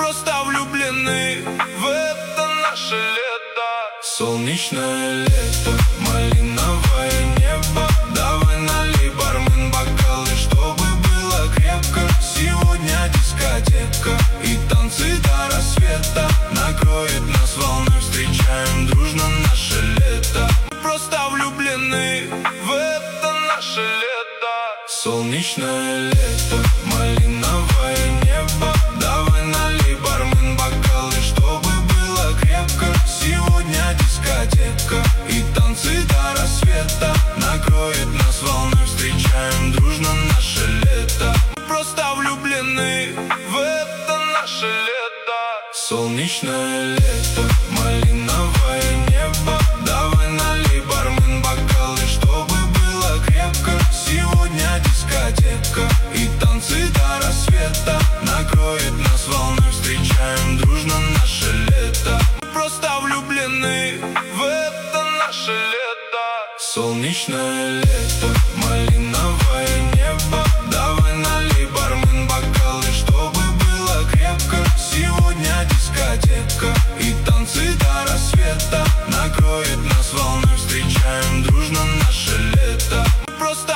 просто влюблены в это наше лето. Солнечное лето, малиновое небо. Давай налей, бармен, бокалы, чтобы было крепко. Сегодня дискотека и танцы до рассвета. Накроет нас волной, встречаем дружно наше лето. Просто влюблены в это наше лето. Солнечное лето, малиновое небо. Давай налей, бармен, бокалы, чтобы было крепко. Сегодня дискотека и танцы до рассвета. Накроет нас волной, встречаем дружно наше лето. Просто влюблены в это наше лето. Солнечное лето, малиновое небо. Давай налей, бармен, бокалы, чтобы было крепко. Сегодня дискотека и танцы до рассвета. Накроет нас волной, встречаем дружно наше лето. Просто влюблены в это наше лето. Солнечное лето, малиновое